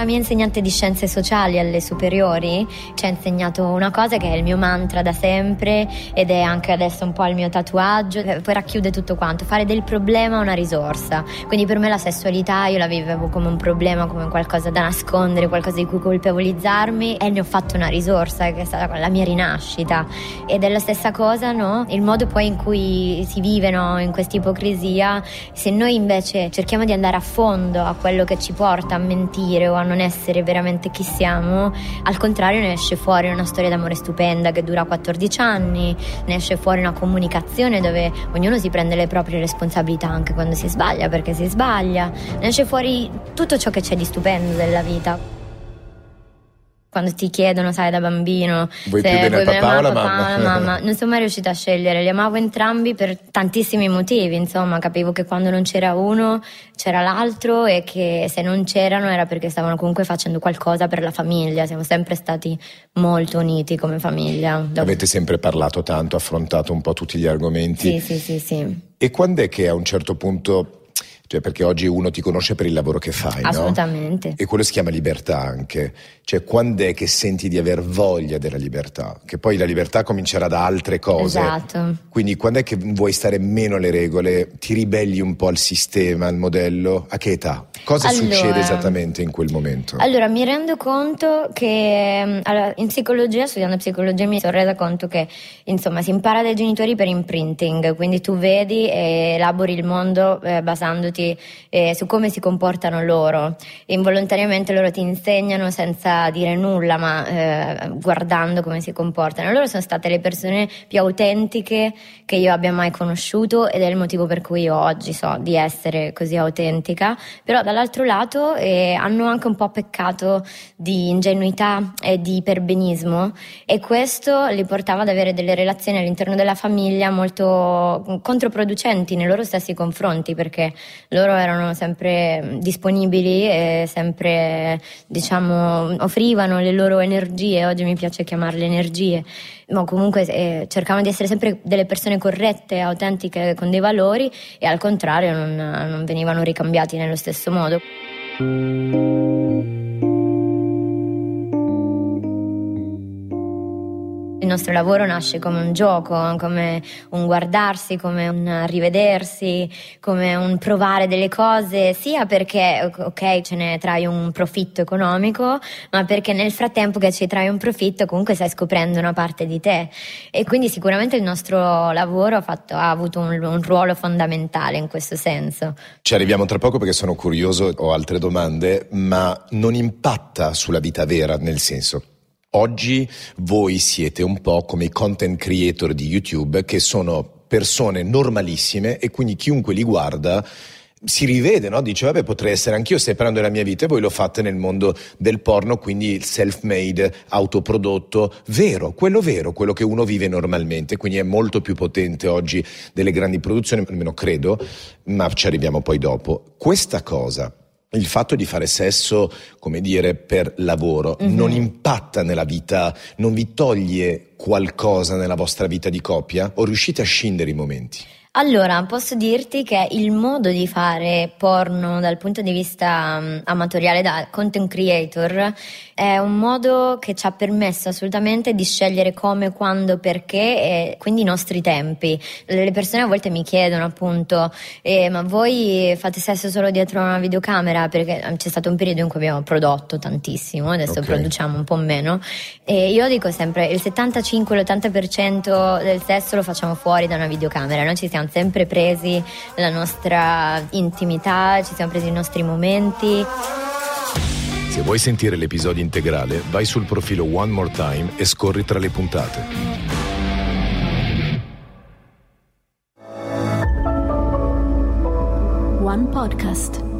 La mia insegnante di scienze sociali alle superiori ci ha insegnato una cosa che è il mio mantra da sempre ed è anche adesso un po' il mio tatuaggio, poi racchiude tutto quanto: fare del problema una risorsa. Quindi per me la sessualità io la vivevo come un problema, come qualcosa da nascondere, qualcosa di cui colpevolizzarmi, e ne ho fatto una risorsa che è stata la mia rinascita. Ed è la stessa cosa, no? Il modo poi in cui si vive, no? In questa ipocrisia, se noi invece cerchiamo di andare a fondo a quello che ci porta a mentire o a non essere veramente chi siamo, al contrario ne esce fuori una storia d'amore stupenda che dura 14 anni, ne esce fuori una comunicazione dove ognuno si prende le proprie responsabilità anche quando si sbaglia, perché si sbaglia, ne esce fuori tutto ciò che c'è di stupendo della vita. Quando ti chiedono, sai, da bambino, vuoi più bene al papà o la mamma? Non sono mai riuscita a scegliere, li amavo entrambi per tantissimi motivi, insomma, capivo che quando non c'era uno c'era l'altro e che se non c'erano era perché stavano comunque facendo qualcosa per la famiglia. Siamo sempre stati molto uniti come famiglia. Avete sempre parlato tanto, affrontato un po' tutti gli argomenti. Sì. E quando è che a un certo punto... Cioè, perché oggi uno ti conosce per il lavoro che fai, assolutamente, no? E quello si chiama libertà anche. Cioè, quando è che senti di aver voglia della libertà? Che poi la libertà comincerà da altre cose. Esatto. Quindi quando è che vuoi stare meno alle regole, ti ribelli un po' al sistema, al modello? A che età? Cosa succede esattamente in quel momento? Allora, mi rendo conto che in psicologia, studiando psicologia, mi sono resa conto che, insomma, si impara dai genitori per imprinting, quindi tu vedi e elabori il mondo basandoti su come si comportano loro. Involontariamente loro ti insegnano senza dire nulla, ma guardando come si comportano. Loro sono state le persone più autentiche che io abbia mai conosciuto ed è il motivo per cui io oggi so di essere così autentica. Però dall'altro lato hanno anche un po' peccato di ingenuità e di iperbenismo, e questo li portava ad avere delle relazioni all'interno della famiglia molto controproducenti nei loro stessi confronti, perché loro erano sempre disponibili e sempre, diciamo, offrivano le loro energie, oggi mi piace chiamarle energie, ma comunque cercavano di essere sempre delle persone corrette, autentiche, con dei valori, e al contrario non venivano ricambiati nello stesso modo. Il nostro lavoro nasce come un gioco, come un guardarsi, come un rivedersi, come un provare delle cose, sia perché, ok, ce ne trai un profitto economico, ma perché nel frattempo che ci trai un profitto comunque stai scoprendo una parte di te. E quindi sicuramente il nostro lavoro ha avuto un ruolo fondamentale in questo senso. Ci arriviamo tra poco perché sono curioso, ho altre domande, ma non impatta sulla vita vera, nel senso... Oggi voi siete un po' come i content creator di YouTube, che sono persone normalissime e quindi chiunque li guarda si rivede, no? Dice, vabbè, potrei essere anch'io, stai parlando della mia vita, e voi lo fate nel mondo del porno, quindi il self-made, autoprodotto, vero, quello che uno vive normalmente, quindi è molto più potente oggi delle grandi produzioni, almeno credo, ma ci arriviamo poi dopo. Questa cosa, il fatto di fare sesso, come dire, per lavoro, non impatta nella vita, non vi toglie qualcosa nella vostra vita di coppia? O riuscite a scindere i momenti? Allora, posso dirti che il modo di fare porno dal punto di vista amatoriale, da content creator, è un modo che ci ha permesso assolutamente di scegliere come, quando, perché, e quindi i nostri tempi. Le persone a volte mi chiedono appunto, ma voi fate sesso solo dietro una videocamera? Perché c'è stato un periodo in cui abbiamo prodotto tantissimo, adesso produciamo un po' meno, e io dico sempre il 75-80% del sesso lo facciamo fuori da una videocamera. Noi ci siamo sempre presi la nostra intimità, ci siamo presi i nostri momenti. Se vuoi sentire l'episodio integrale, vai sul profilo One More Time e scorri tra le puntate. One Podcast.